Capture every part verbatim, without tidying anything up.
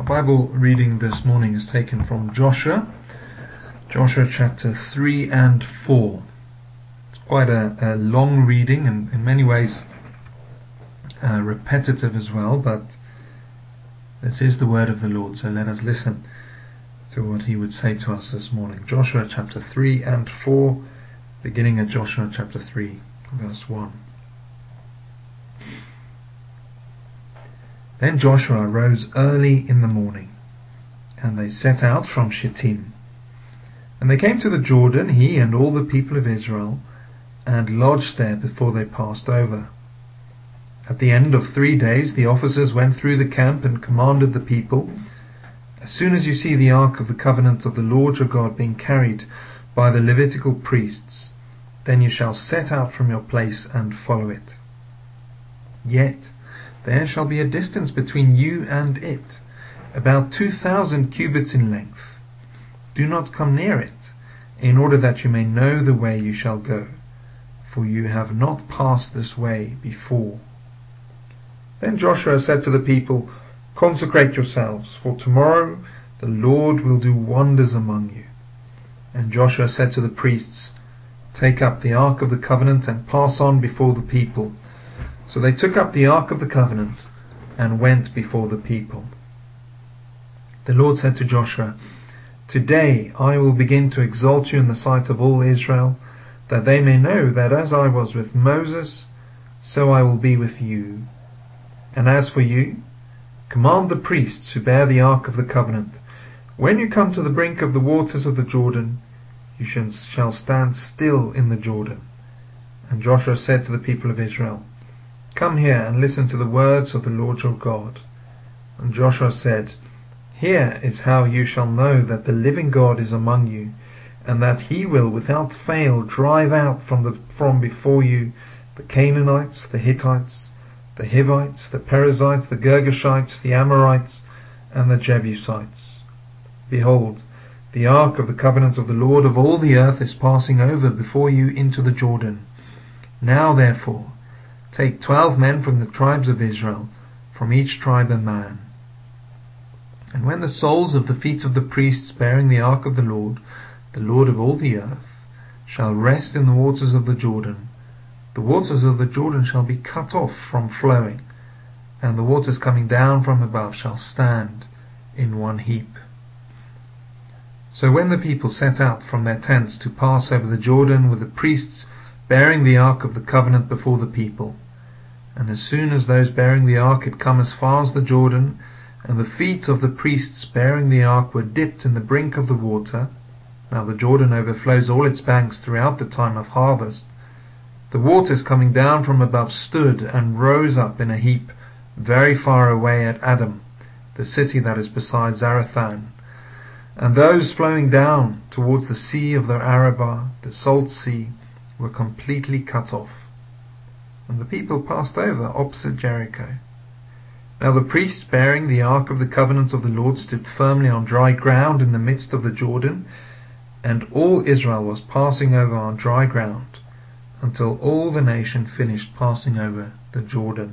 Bible reading this morning is taken from Joshua, Joshua chapter three and four. It's quite a, a long reading and in many ways uh, repetitive as well, but this is the word of the Lord, so let us listen to what he would say to us this morning. Joshua chapter three and four, beginning at Joshua chapter three, verse one. Then Joshua rose early in the morning, and they set out from Shittim. And they came to the Jordan, he and all the people of Israel, and lodged there before they passed over. At the end of three days the officers went through the camp and commanded the people, "As soon as you see the ark of the covenant of the Lord your God being carried by the Levitical priests, then you shall set out from your place and follow it. Yet there shall be a distance between you and it, about two thousand cubits in length. Do not come near it, in order that you may know the way you shall go, for you have not passed this way before." Then Joshua said to the people, "Consecrate yourselves, for tomorrow the Lord will do wonders among you." And Joshua said to the priests, "Take up the ark of the covenant and pass on before the people." So they took up the ark of the covenant and went before the people. The Lord said to Joshua, "Today I will begin to exalt you in the sight of all Israel, that they may know that as I was with Moses, so I will be with you. And as for you, command the priests who bear the ark of the covenant, when you come to the brink of the waters of the Jordan, you shall stand still in the Jordan." And Joshua said to the people of Israel, "Come here and listen to the words of the Lord your God." And Joshua said, "Here is how you shall know that the living God is among you, and that he will without fail drive out from, the, from before you the Canaanites, the Hittites, the Hivites, the Perizzites, the Girgashites, the Amorites, and the Jebusites. Behold, the ark of the covenant of the Lord of all the earth is passing over before you into the Jordan. Now therefore, take twelve men from the tribes of Israel, from each tribe a man. And when the soles of the feet of the priests bearing the ark of the Lord, the Lord of all the earth, shall rest in the waters of the Jordan, the waters of the Jordan shall be cut off from flowing, and the waters coming down from above shall stand in one heap." So when the people set out from their tents to pass over the Jordan with the priests bearing the ark of the covenant before the people, and as soon as those bearing the ark had come as far as the Jordan, and the feet of the priests bearing the ark were dipped in the brink of the water — now the Jordan overflows all its banks throughout the time of harvest — the waters coming down from above stood and rose up in a heap very far away at Adam, the city that is beside Zarethan, and those flowing down towards the sea of the Arabah, the salt sea, were completely cut off. And the people passed over opposite Jericho. Now the priests bearing the ark of the covenant of the Lord stood firmly on dry ground in the midst of the Jordan, and all Israel was passing over on dry ground, until all the nation finished passing over the Jordan.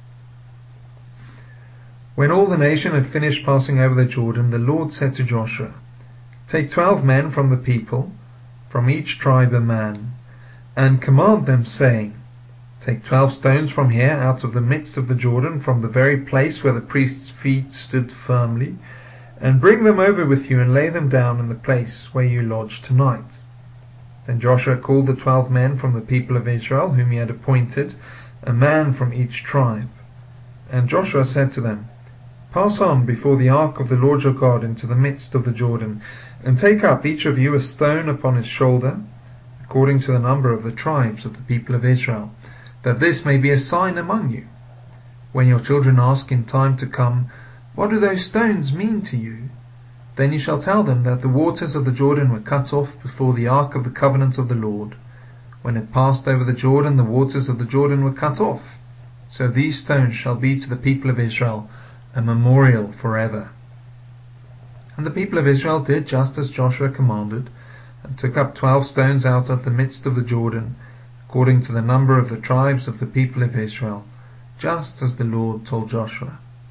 When all the nation had finished passing over the Jordan, the Lord said to Joshua, "Take twelve men from the people, from each tribe a man, and command them, saying, Take twelve stones from here out of the midst of the Jordan, from the very place where the priest's feet stood firmly, and bring them over with you and lay them down in the place where you lodge tonight." Then Joshua called the twelve men from the people of Israel, whom he had appointed, a man from each tribe. And Joshua said to them, "Pass on before the ark of the Lord your God into the midst of the Jordan, and take up each of you a stone upon his shoulder, according to the number of the tribes of the people of Israel, that this may be a sign among you. When your children ask in time to come, 'What do those stones mean to you?' then you shall tell them that the waters of the Jordan were cut off before the ark of the covenant of the Lord. When it passed over the Jordan, the waters of the Jordan were cut off. So these stones shall be to the people of Israel a memorial forever." And the people of Israel did just as Joshua commanded, and took up twelve stones out of the midst of the Jordan, according to the number of the tribes of the people of Israel, just as the Lord told Joshua.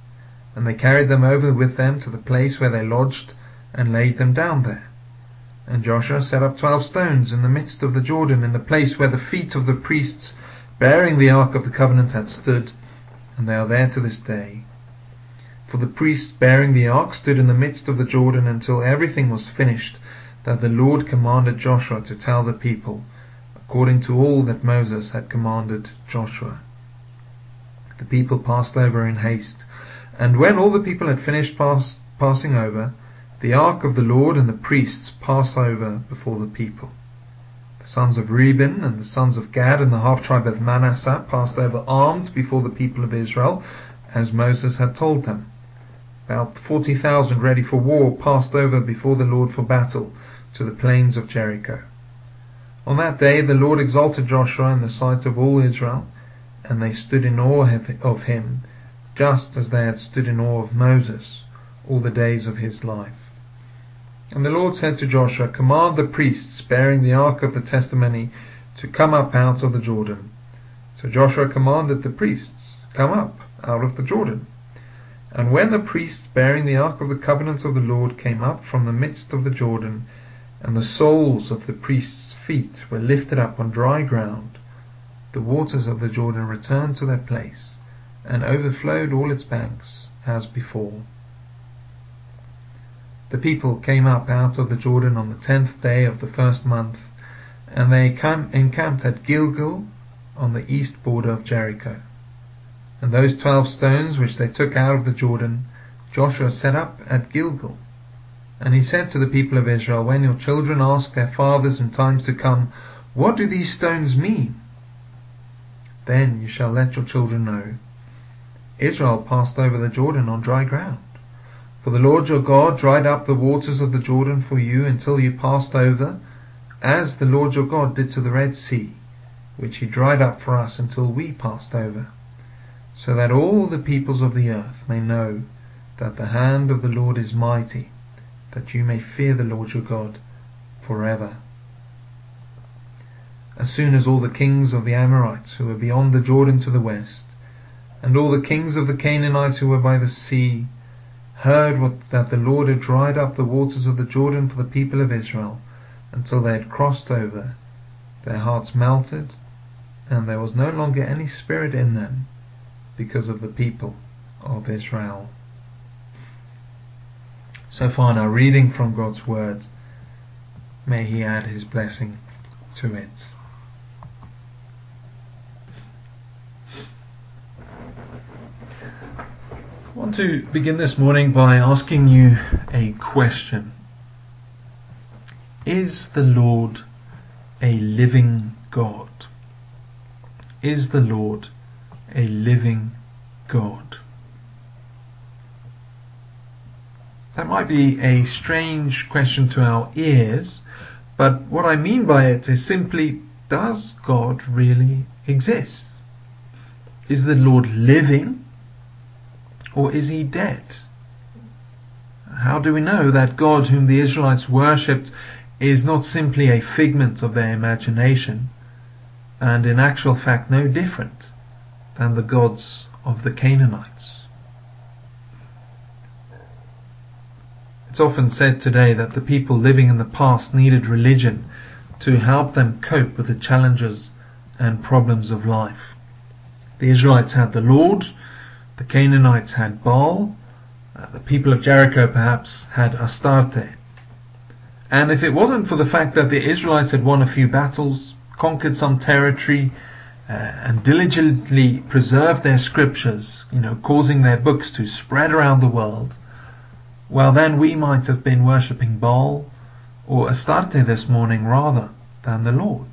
And they carried them over with them to the place where they lodged, and laid them down there. And Joshua set up twelve stones in the midst of the Jordan, in the place where the feet of the priests bearing the ark of the covenant had stood, and they are there to this day. For the priests bearing the ark stood in the midst of the Jordan until everything was finished, that the Lord commanded Joshua to tell the people, according to all that Moses had commanded Joshua. The people passed over in haste, and when all the people had finished pass, passing over, the ark of the Lord and the priests passed over before the people. The sons of Reuben and the sons of Gad and the half-tribe of Manasseh passed over armed before the people of Israel, as Moses had told them. About forty thousand ready for war passed over before the Lord for battle to the plains of Jericho. On that day the Lord exalted Joshua in the sight of all Israel, and they stood in awe of him, just as they had stood in awe of Moses all the days of his life. And the Lord said to Joshua, "Command the priests bearing the ark of the testimony to come up out of the Jordan." So Joshua commanded the priests, "Come up out of the Jordan." And when the priests bearing the ark of the covenant of the Lord came up from the midst of the Jordan, and the soles of the priests' feet were lifted up on dry ground, the waters of the Jordan returned to their place, and overflowed all its banks as before. The people came up out of the Jordan on the tenth day of the first month, and they encamped at Gilgal on the east border of Jericho. And those twelve stones which they took out of the Jordan, Joshua set up at Gilgal. And he said to the people of Israel, "When your children ask their fathers in times to come, 'What do these stones mean?' then you shall let your children know, Israel passed over the Jordan on dry ground. For the Lord your God dried up the waters of the Jordan for you until you passed over, as the Lord your God did to the Red Sea, which he dried up for us until we passed over, so that all the peoples of the earth may know that the hand of the Lord is mighty, that you may fear the Lord your God forever." As soon as all the kings of the Amorites who were beyond the Jordan to the west, and all the kings of the Canaanites who were by the sea, heard what, that the Lord had dried up the waters of the Jordan for the people of Israel until they had crossed over, their hearts melted, and there was no longer any spirit in them because of the people of Israel. So far now, reading from God's Word. May He add His blessing to it. I want to begin this morning by asking you a question. Is the Lord a living God? Is the Lord a living God? That might be a strange question to our ears, but what I mean by it is simply, does God really exist? Is the Lord living? Or is he dead? How do we know that God whom the Israelites worshipped is not simply a figment of their imagination, and in actual fact no different than the gods of the Canaanites? It's often said today that the people living in the past needed religion to help them cope with the challenges and problems of life. The Israelites had the Lord, the Canaanites had Baal, uh, the people of Jericho perhaps had Astarte. And if it wasn't for the fact that the Israelites had won a few battles, conquered some territory, uh, and diligently preserved their scriptures, you know, causing their books to spread around the world, well then we might have been worshipping Baal or Astarte this morning rather than the Lord.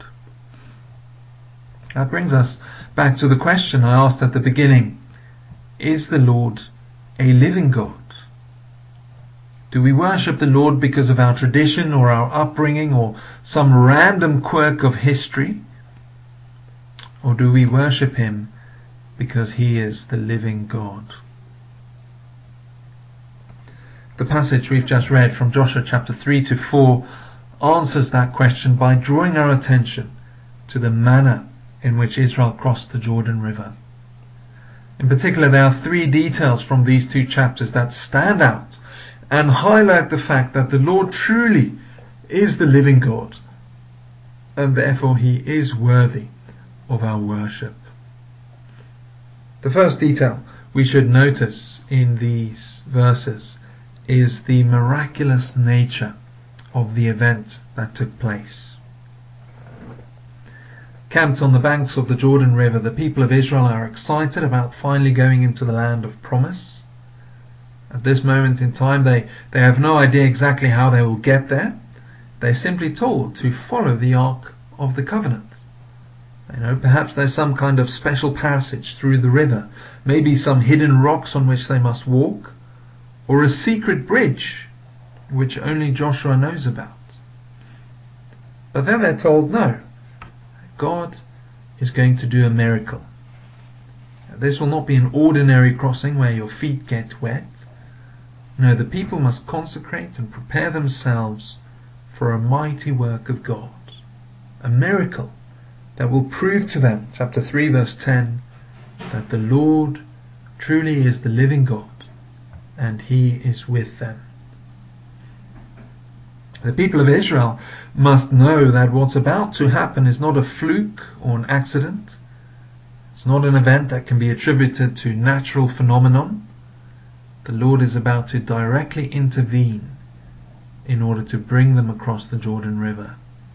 That brings us back to the question I asked at the beginning. Is the Lord a living God? Do we worship the Lord because of our tradition or our upbringing or some random quirk of history? Or do we worship Him because He is the living God? The passage we've just read from Joshua chapter three to four answers that question by drawing our attention to the manner in which Israel crossed the Jordan River. In particular, there are three details from these two chapters that stand out and highlight the fact that the Lord truly is the living God, and therefore He is worthy of our worship. The first detail we should notice in these verses is the miraculous nature of the event that took place. Camped on the banks of the Jordan River, the people of Israel are excited about finally going into the land of promise. At this moment in time, they, they have no idea exactly how they will get there. They're simply told to follow the Ark of the Covenant. You know, perhaps there's some kind of special passage through the river, maybe some hidden rocks on which they must walk, or a secret bridge which only Joshua knows about. But then they're told, no, God is going to do a miracle. This will not be an ordinary crossing where your feet get wet. No, the people must consecrate and prepare themselves for a mighty work of God, a miracle that will prove to them, chapter three verse ten, that the Lord truly is the living God and He is with them. The people of Israel must know that what's about to happen is not a fluke or an accident. It's not an event that can be attributed to natural phenomenon. The Lord is about to directly intervene in order to bring them across the Jordan River.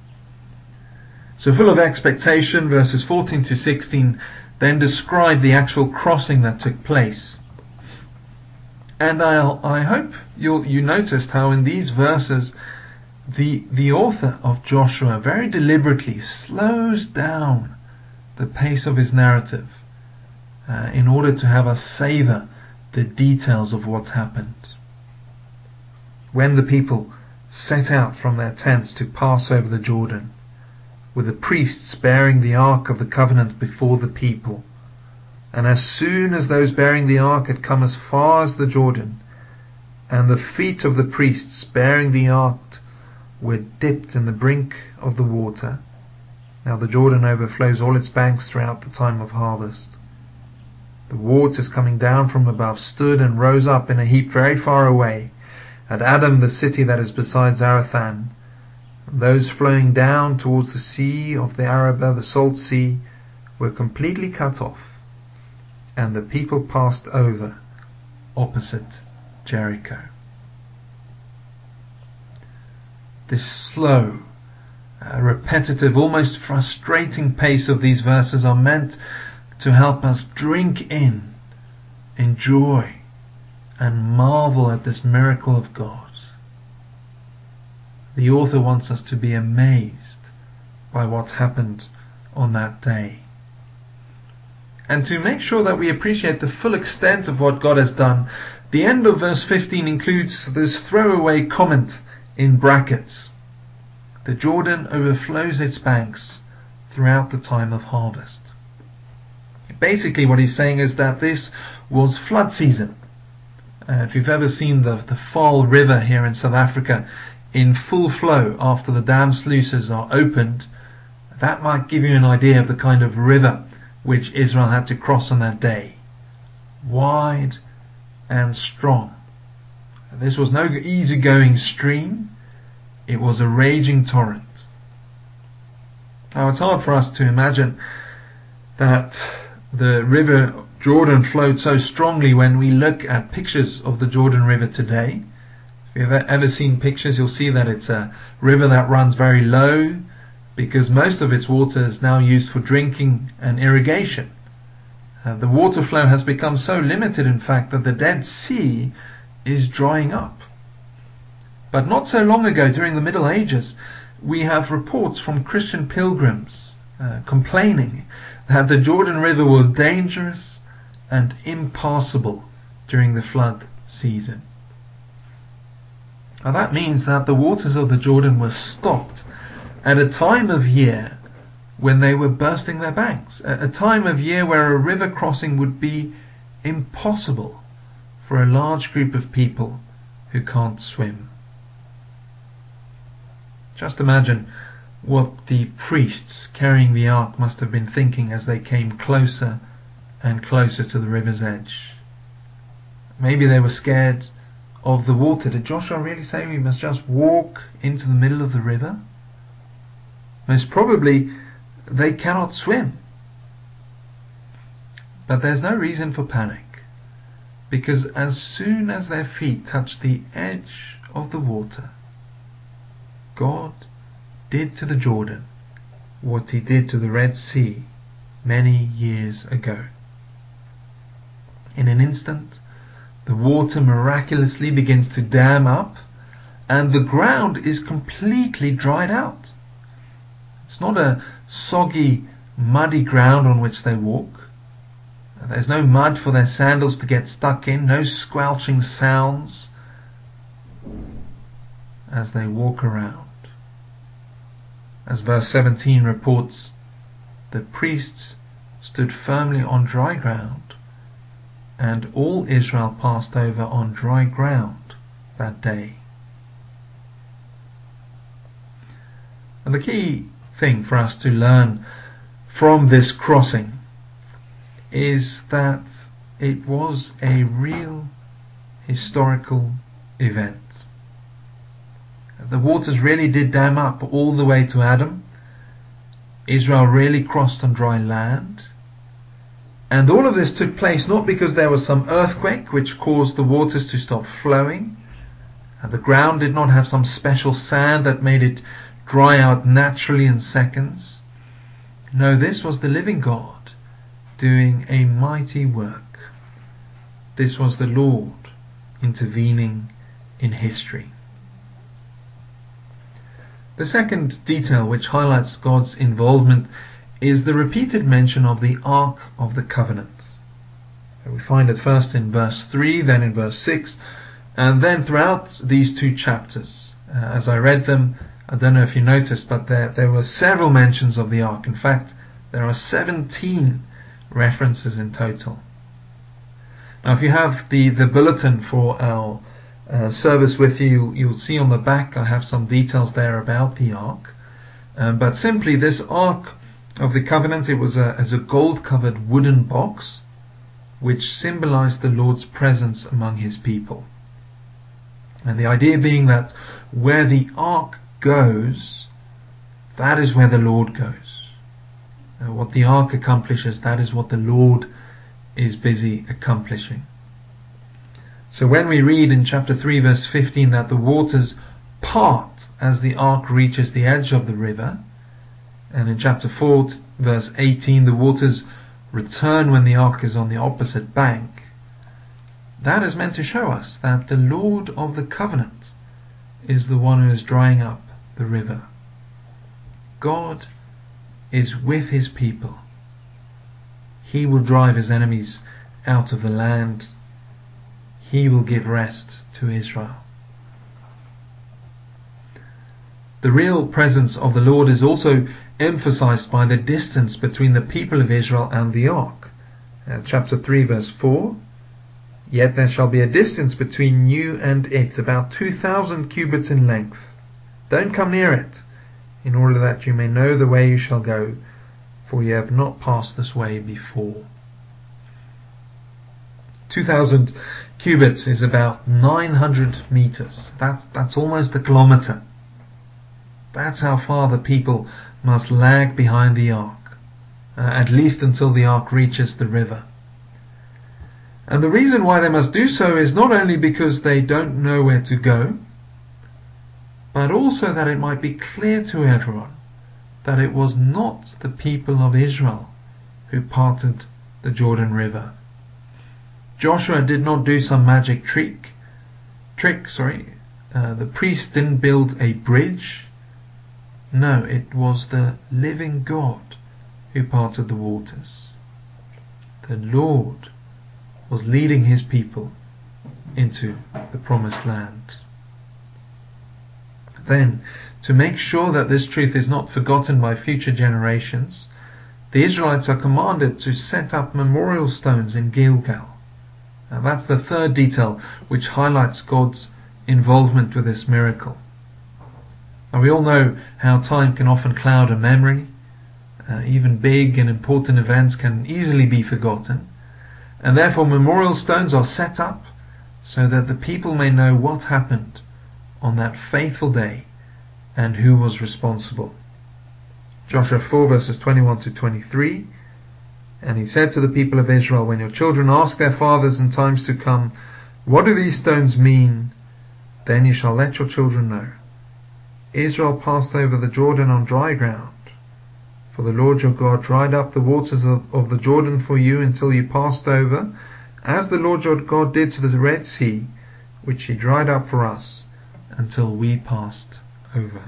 So full of expectation, verses fourteen to sixteen then describe the actual crossing that took place. And I'll, I hope you'll, you noticed how in these verses the, the author of Joshua very deliberately slows down the pace of his narrative uh, in order to have us savor the details of what's happened. When the people set out from their tents to pass over the Jordan, with the priests bearing the Ark of the Covenant before the people, and as soon as those bearing the Ark had come as far as the Jordan, and the feet of the priests bearing the Ark were dipped in the brink of the water. Now the Jordan overflows all its banks throughout the time of harvest. The waters coming down from above stood and rose up in a heap very far away, at Adam, the city that is beside Zarethan. And those flowing down towards the sea of the Arabah, the salt sea, were completely cut off, and the people passed over opposite Jericho. This slow, uh, repetitive, almost frustrating pace of these verses are meant to help us drink in, enjoy, and marvel at this miracle of God. The author wants us to be amazed by what happened on that day. And to make sure that we appreciate the full extent of what God has done, the end of verse fifteen includes this throwaway comment in brackets. The Jordan overflows its banks throughout the time of harvest. Basically what he's saying is that this was flood season. Uh, if you've ever seen the, the Vaal River here in South Africa in full flow after the dam sluices are opened, that might give you an idea of the kind of river which Israel had to cross on that day. Wide and strong. This was no easygoing stream. It was a raging torrent. Now it's hard for us to imagine that the river Jordan flowed so strongly when we look at pictures of the Jordan River today. If you've ever seen pictures, you'll see that it's a river that runs very low because most of its water is now used for drinking and irrigation. Uh, the water flow has become so limited, in fact, that the Dead Sea is drying up. But not so long ago, during the Middle Ages, we have reports from Christian pilgrims uh, complaining that the Jordan River was dangerous and impassable during the flood season. Now that means that the waters of the Jordan were stopped at a time of year when they were bursting their banks, a time of year where a river crossing would be impossible for a large group of people who can't swim. Just imagine what the priests carrying the ark must have been thinking as they came closer and closer to the river's edge. Maybe they were scared of the water. Did Joshua really say we must just walk into the middle of the river? Most probably they cannot swim. But there's no reason for panic, because as soon as their feet touched the edge of the water, God did to the Jordan what he did to the Red Sea many years ago. In an instant, the water miraculously begins to dam up and the ground is completely dried out. It's not a soggy, muddy ground on which they walk. There's no mud for their sandals to get stuck in, no squelching sounds as they walk around. As verse seventeen reports, the priests stood firmly on dry ground, and all Israel passed over on dry ground that day. And the key thing for us to learn from this crossing is that it was a real historical event. The waters really did dam up all the way to Adam. Israel really crossed on dry land. And all of this took place not because there was some earthquake which caused the waters to stop flowing, and the ground did not have some special sand that made it dry out naturally in seconds. No, this was the living God doing a mighty work. This was the Lord intervening in history. The second detail which highlights God's involvement is the repeated mention of the Ark of the Covenant. We find it first in verse three, then in verse six, and then throughout these two chapters. Uh, as I read them, I don't know if you noticed, but there, there were several mentions of the Ark. In fact, there are seventeen references in total. Now, if you have the, the bulletin for our uh, service with you, you'll, you'll see on the back I have some details there about the Ark. Um, but simply, this Ark of the Covenant, it was a, as a gold-covered wooden box which symbolized the Lord's presence among his people. And the idea being that where the Ark goes, that is where the Lord goes. Uh, what the Ark accomplishes, that is what the Lord is busy accomplishing. So when we read in chapter three verse fifteen that the waters part as the Ark reaches the edge of the river, and in chapter four verse eighteen the waters return when the Ark is on the opposite bank, that is meant to show us that the Lord of the Covenant is the one who is drying up the river. God is with his people. He will drive his enemies out of the land. He will give rest to Israel. The real presence of the Lord is also emphasized by the distance between the people of Israel and the Ark. Uh, chapter three verse four, yet there shall be a distance between you and it, about two thousand cubits in length. Don't come near it, in order that you may know the way you shall go, for ye have not passed this way before. two thousand cubits is about nine hundred meters. That's, that's almost a kilometer. That's how far the people must lag behind the Ark, uh, at least until the Ark reaches the river. And the reason why they must do so is not only because they don't know where to go, but also that it might be clear to everyone that it was not the people of Israel who parted the Jordan River. Joshua did not do some magic trick. Trick, sorry. Uh, the priest didn't build a bridge. No, it was the living God who parted the waters. The Lord was leading his people into the promised land. Then, to make sure that this truth is not forgotten by future generations, the Israelites are commanded to set up memorial stones in Gilgal. Now that's the third detail which highlights God's involvement with this miracle. Now we all know how time can often cloud a memory, Uh, even big and important events can easily be forgotten, and therefore memorial stones are set up so that the people may know what happened on that faithful day and who was responsible. Joshua four verses twenty-one to twenty-three, and he said to the people of Israel, when your children ask their fathers in times to come, what do these stones mean? Then you shall let your children know. Israel passed over the Jordan on dry ground, for the Lord your God dried up the waters of, of the Jordan for you until you passed over, as the Lord your God did to the Red Sea, which he dried up for us until we passed over.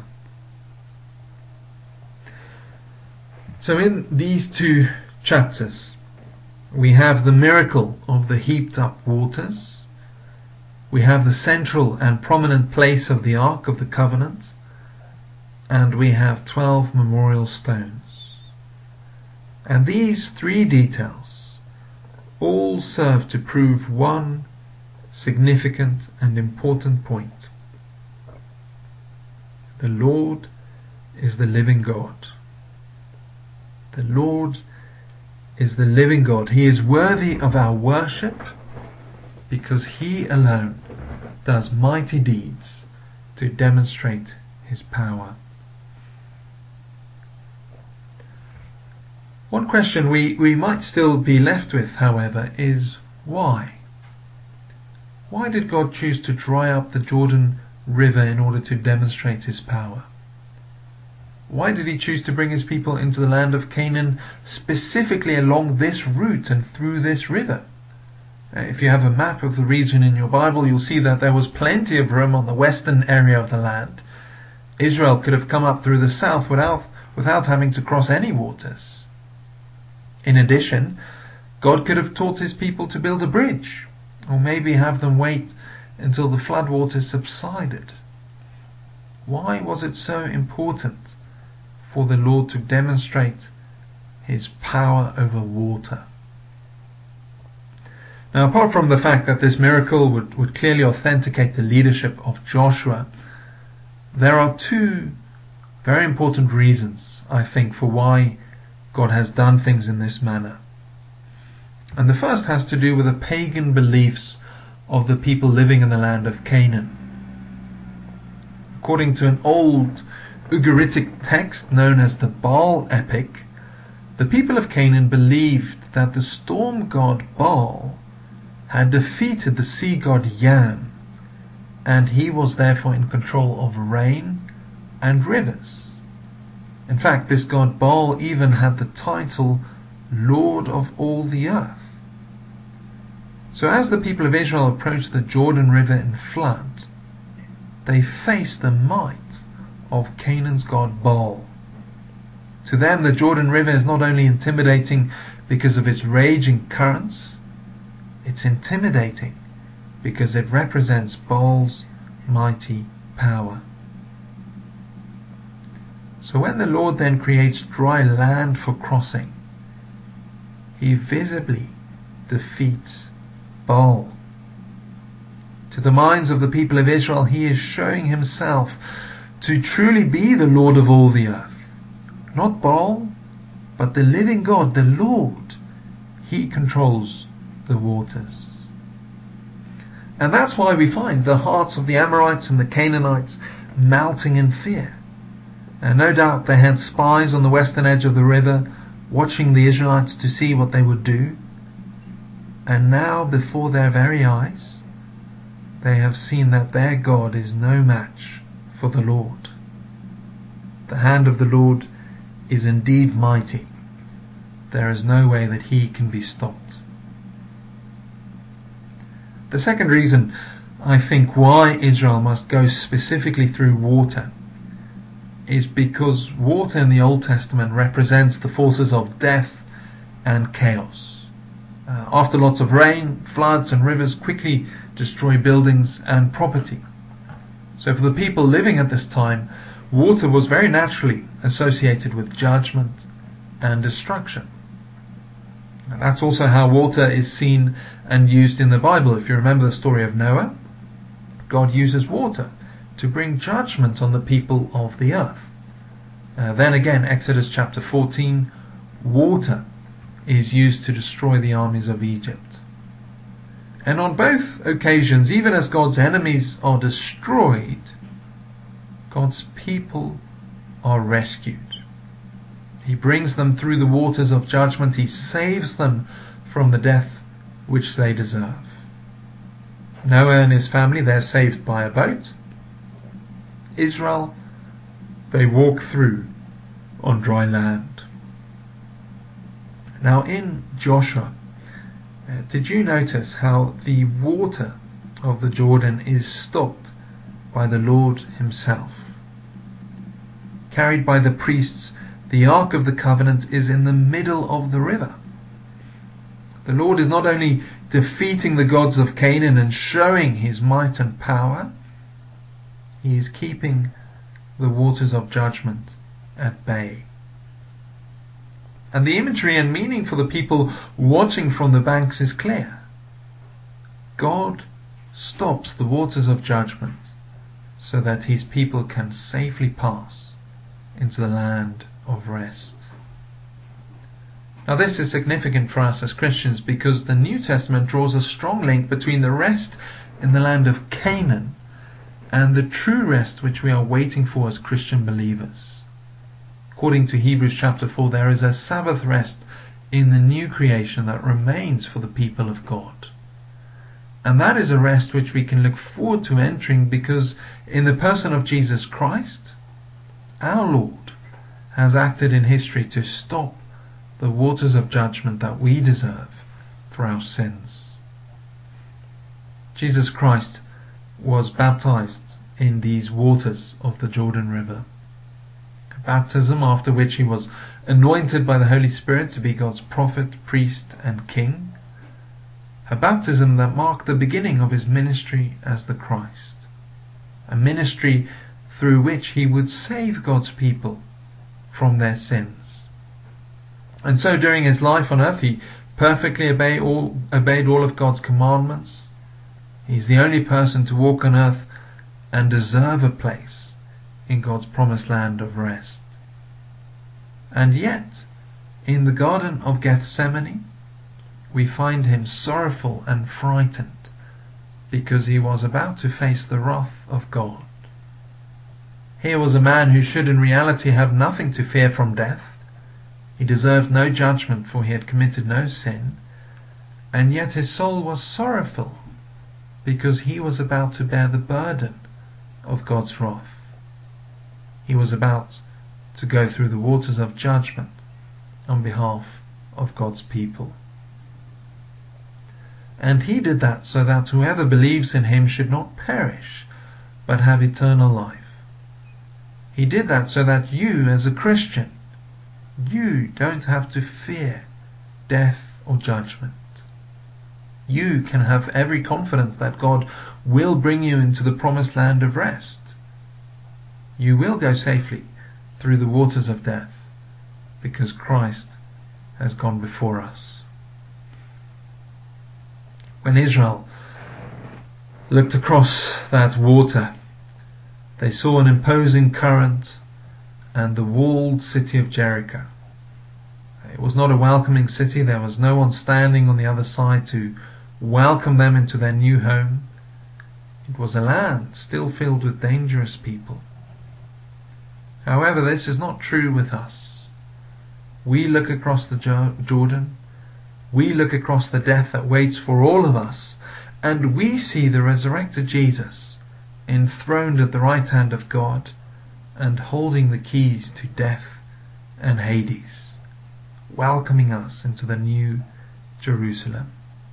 So in these two chapters we have the miracle of the heaped up waters, we have the central and prominent place of the Ark of the Covenant, and we have twelve memorial stones. And these three details all serve to prove one significant and important point. The Lord is the living God. The Lord is the living God. He is worthy of our worship because He alone does mighty deeds to demonstrate His power. One question we, we might still be left with, however, is why? Why did God choose to dry up the Jordan River in order to demonstrate His power? Why did He choose to bring His people into the land of Canaan specifically along this route and through this river? If you have a map of the region in your Bible, you'll see that there was plenty of room on the western area of the land. Israel could have come up through the south without, without having to cross any waters. In addition, God could have taught His people to build a bridge, or maybe have them wait until the floodwaters subsided. Why was it so important for the Lord to demonstrate His power over water? Now, apart from the fact that this miracle would, would clearly authenticate the leadership of Joshua, there are two very important reasons, I think, for why God has done things in this manner. And the first has to do with the pagan beliefs of the people living in the land of Canaan. According to an old Ugaritic text known as the Baal Epic, the people of Canaan believed that the storm god Baal had defeated the sea god Yan, and he was therefore in control of rain and rivers. In fact, this god Baal even had the title Lord of all the earth. So as the people of Israel approached the Jordan River in flood, they faced the might of Canaan's god Baal. To them, the Jordan River is not only intimidating because of its raging currents, it's intimidating because it represents Baal's mighty power. So when the Lord then creates dry land for crossing, He visibly defeats Baal. To the minds of the people of Israel, He is showing Himself to truly be the Lord of all the earth. Not Baal, but the living God, the Lord. He controls the waters. And that's why we find the hearts of the Amorites and the Canaanites melting in fear. And no doubt they had spies on the western edge of the river watching the Israelites to see what they would do. And now before their very eyes they have seen that their God is no match for the Lord. The hand of the Lord is indeed mighty. There is no way that He can be stopped. The second reason, I think, why Israel must go specifically through water is because water in the Old Testament represents the forces of death and chaos. Uh, after lots of rain, floods and rivers quickly destroy buildings and property. So for the people living at this time, water was very naturally associated with judgment and destruction. And that's also how water is seen and used in the Bible. If you remember the story of Noah, God uses water to bring judgment on the people of the earth. Uh, then again, Exodus chapter fourteen, water is used to destroy the armies of Egypt. And on both occasions, even as God's enemies are destroyed, God's people are rescued. He brings them through the waters of judgment. He saves them from the death which they deserve. Noah and his family, they're saved by a boat. Israel, they walk through on dry land. Now in Joshua, uh, did you notice how the water of the Jordan is stopped by the Lord himself? Carried by the priests, the Ark of the Covenant is in the middle of the river. The Lord is not only defeating the gods of Canaan and showing his might and power, he is keeping the waters of judgment at bay. And the imagery and meaning for the people watching from the banks is clear. God stops the waters of judgment so that his people can safely pass into the land of rest. Now this is significant for us as Christians because the New Testament draws a strong link between the rest in the land of Canaan and the true rest which we are waiting for as Christian believers. According to Hebrews chapter four, there is a Sabbath rest in the new creation that remains for the people of God. And that is a rest which we can look forward to entering because in the person of Jesus Christ, our Lord has acted in history to stop the waters of judgment that we deserve for our sins. Jesus Christ was baptized in these waters of the Jordan River. A baptism after which he was anointed by the Holy Spirit to be God's prophet, priest and king. A baptism that marked the beginning of his ministry as the Christ. A ministry through which he would save God's people from their sins. And so during his life on earth, he perfectly obeyed all, obeyed all of God's commandments. He's the only person to walk on earth and deserve a place in God's promised land of rest. And yet, in the Garden of Gethsemane, we find him sorrowful and frightened because he was about to face the wrath of God. Here was a man who should in reality have nothing to fear from death. He deserved no judgment, for he had committed no sin, and yet his soul was sorrowful because he was about to bear the burden of God's wrath. He was about to go through the waters of judgment on behalf of God's people. And he did that so that whoever believes in him should not perish, but have eternal life. He did that so that you, as a Christian, you don't have to fear death or judgment. You can have every confidence that God will bring you into the promised land of rest. You will go safely through the waters of death because Christ has gone before us. When Israel looked across that water, they saw an imposing current and the walled city of Jericho. It was not a welcoming city. There was no one standing on the other side to welcome them into their new home. It was a land still filled with dangerous people. However, this is not true with us. We look across the Jordan, we look across the death that waits for all of us, and we see the resurrected Jesus enthroned at the right hand of God and holding the keys to death and Hades, welcoming us into the new Jerusalem.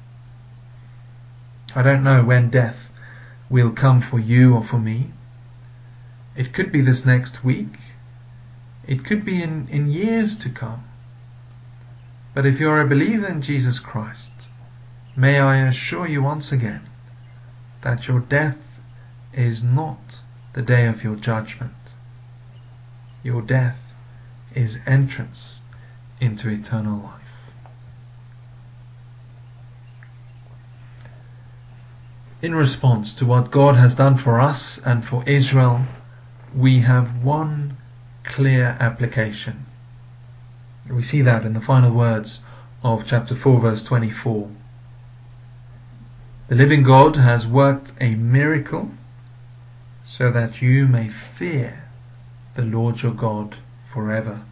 I don't know when death will come for you or for me. It could be this next week. It could be in, in years to come. But if you're a believer in Jesus Christ, may I assure you once again that your death is not the day of your judgment. Your death is entrance into eternal life. In response to what God has done for us and for Israel, we have one clear application. We see that in the final words of chapter four, verse twenty-four. The living God has worked a miracle so that you may fear the Lord your God forever.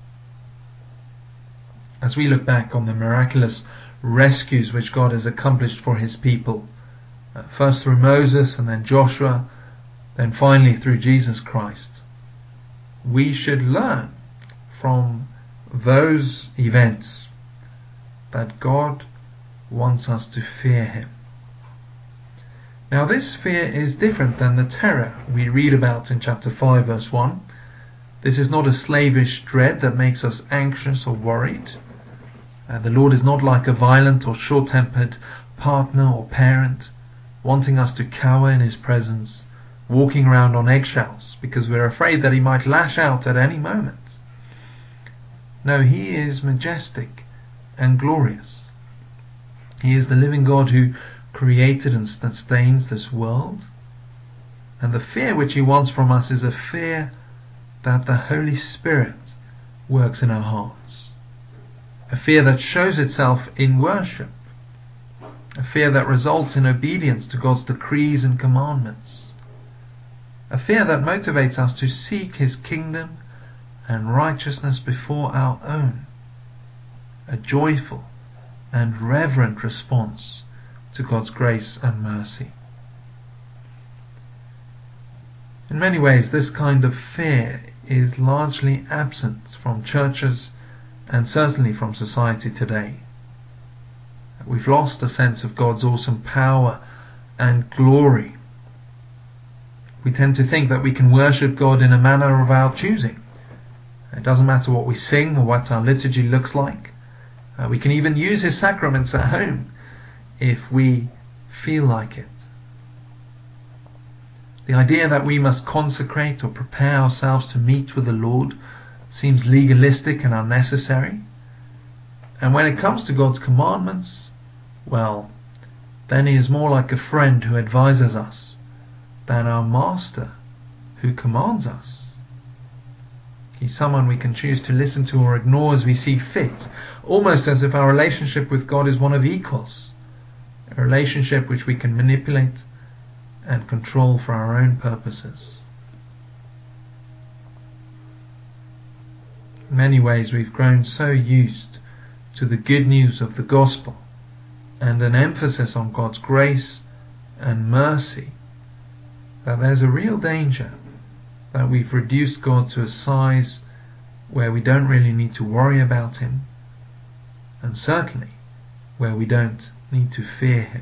As we look back on the miraculous rescues which God has accomplished for his people, uh, first through Moses and then Joshua, then finally through Jesus Christ, we should learn from those events that God wants us to fear him. Now this fear is different than the terror we read about in chapter five, verse one. This is not a slavish dread that makes us anxious or worried. Uh, the Lord is not like a violent or short-tempered partner or parent, wanting us to cower in his presence, walking around on eggshells because we're afraid that he might lash out at any moment. No, he is majestic and glorious. He is the living God who created and sustains this world. And the fear which he wants from us is a fear that the Holy Spirit works in our hearts. A fear that shows itself in worship. A fear that results in obedience to God's decrees and commandments. A fear that motivates us to seek his kingdom and righteousness before our own. A joyful and reverent response to God's grace and mercy. In many ways, this kind of fear is largely absent from churches and certainly from society today. We've lost a sense of God's awesome power and glory. We tend to think that we can worship God in a manner of our choosing. It doesn't matter what we sing or what our liturgy looks like. Uh, we can even use his sacraments at home if we feel like it. The idea that we must consecrate or prepare ourselves to meet with the Lord seems legalistic and unnecessary. And when it comes to God's commandments, well, then he is more like a friend who advises us than our master who commands us. He's someone we can choose to listen to or ignore as we see fit, almost as if our relationship with God is one of equals, a relationship which we can manipulate and control for our own purposes. In many ways, we've grown so used to the good news of the gospel and an emphasis on God's grace and mercy that there's a real danger that we've reduced God to a size where we don't really need to worry about him, and certainly where we don't need to fear him.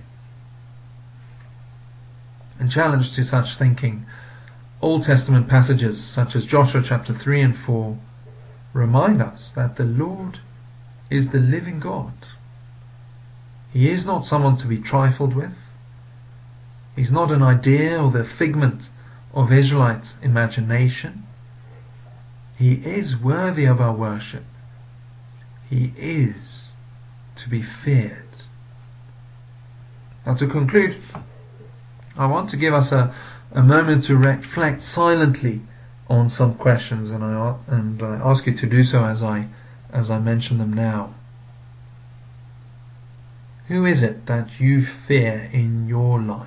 And challenged to such thinking, Old Testament passages such as Joshua chapter three and four remind us that the Lord is the living God. He is not someone to be trifled with. He's not an idea or the figment of Israelite imagination. He is worthy of our worship. He is to be feared. Now, to conclude, I want to give us a, a moment to reflect silently on some questions, and I and I ask you to do so as I as I mention them now. Who is it that you fear in your life?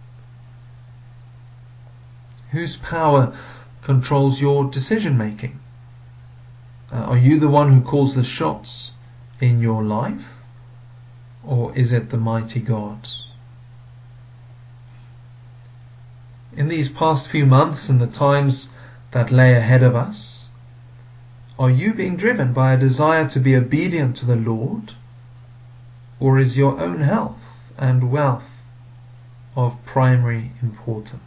Whose power controls your decision making? Uh, are you the one who calls the shots in your life? Or is it the mighty God? In these past few months and the times that lay ahead of us, are you being driven by a desire to be obedient to the Lord? Or is your own health and wealth of primary importance?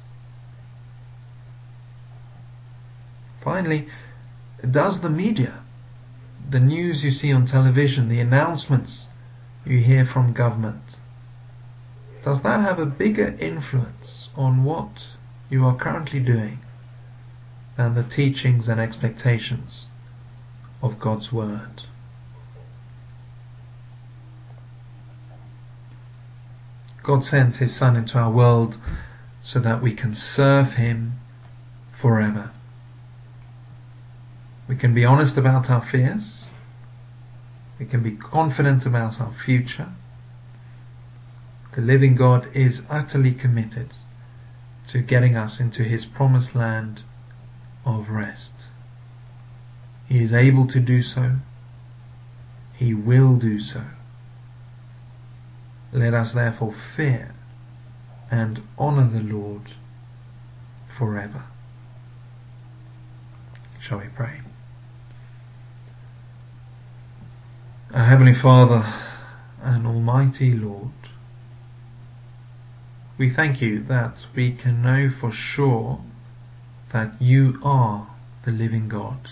Finally, does the media, the news you see on television, the announcements you hear from government, does that have a bigger influence on what you are currently doing than the teachings and expectations of God's Word? God sent his Son into our world so that we can serve him forever. We can be honest about our fears. We can be confident about our future. The living God is utterly committed to getting us into His promised land of rest. He is able to do so. He will do so. Let us therefore fear and honor the Lord forever. Shall we pray? Our Heavenly Father and Almighty Lord, we thank You that we can know for sure that You are the living God.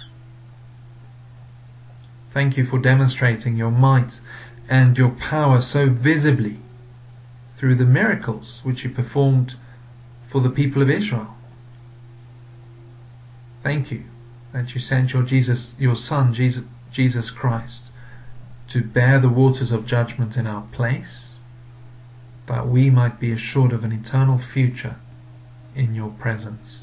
Thank You for demonstrating Your might and Your power so visibly through the miracles which You performed for the people of Israel. Thank You that You sent Your Jesus, Your Son, Jesus, Jesus Christ, to bear the waters of judgment in our place, that we might be assured of an eternal future in Your presence.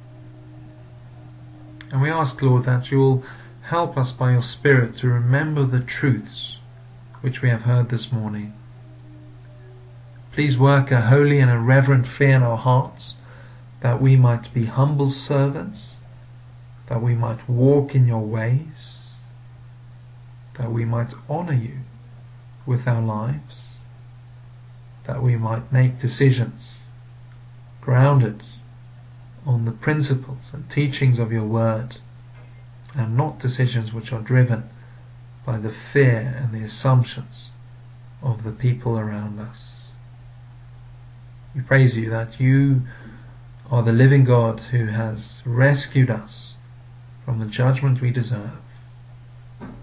And we ask, Lord, that You will help us by Your Spirit to remember the truths which we have heard this morning. Please work a holy and a reverent fear in our hearts, that we might be humble servants, that we might walk in Your ways, that we might honor You with our lives, that we might make decisions grounded on the principles and teachings of Your word, and not decisions which are driven by the fear and the assumptions of the people around us. We praise You that You are the living God who has rescued us from the judgment we deserve.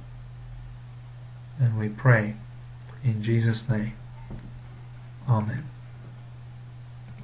And we pray in Jesus' name. Amen.